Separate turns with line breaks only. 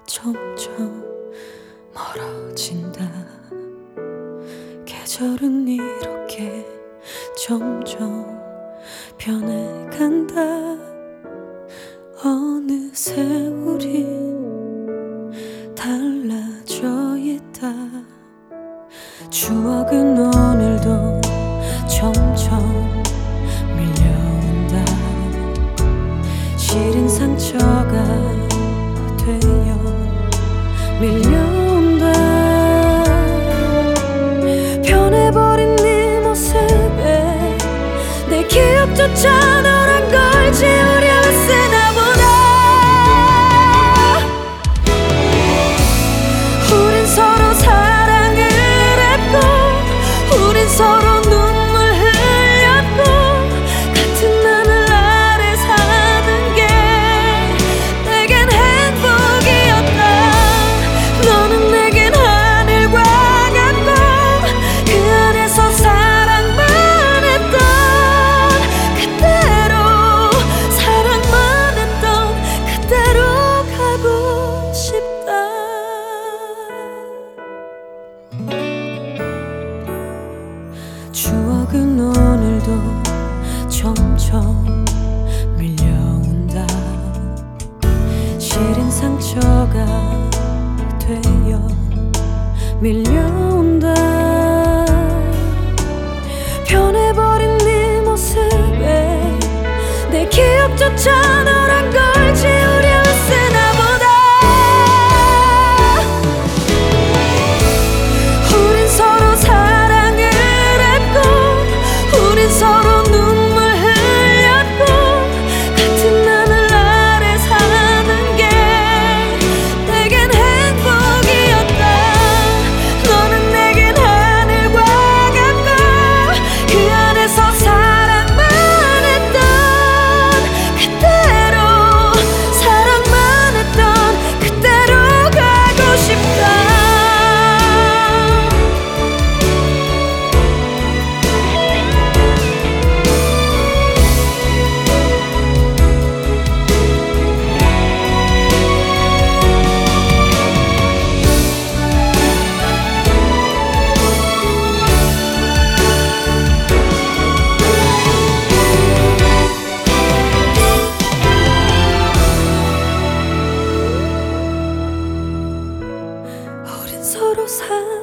점점 멀어진다. 계절은 이렇게 점점 변해간다. 어느새 우린 달라져 있다. 추억은 오늘도 점점 밀려온다. 시린 상처가 되어 밀려온다. 변해버린 네 모습에 내 기억조차 너란 걸 지우려 쓰나 보다. 우린 서로 사랑을 했고 우린 서로 눈물 흘렸고 같은 하늘 아래 사는 게 내겐 행복이었다. 너는 내겐 하늘과 같고 그 안에서 사랑만 했던 그대로 사랑만 했던 그대로 가고 싶다. 추억은 오늘도 점점 밀려온다. 시린 상처가 되어 밀려온다. 변해버린 네 모습에 내 기억조차 너란 걸 지우려 쓰나 보다. 우린 서로 사랑을 했고 우린 서로 눈물 흘렸고 같은 하늘 아래 사는 게 내겐 행복이었다. 너는 내겐 하늘과 같고 그 안에서 사랑만 했던 그대로 사랑만 했던 그대로 가고 싶다. 우린 서로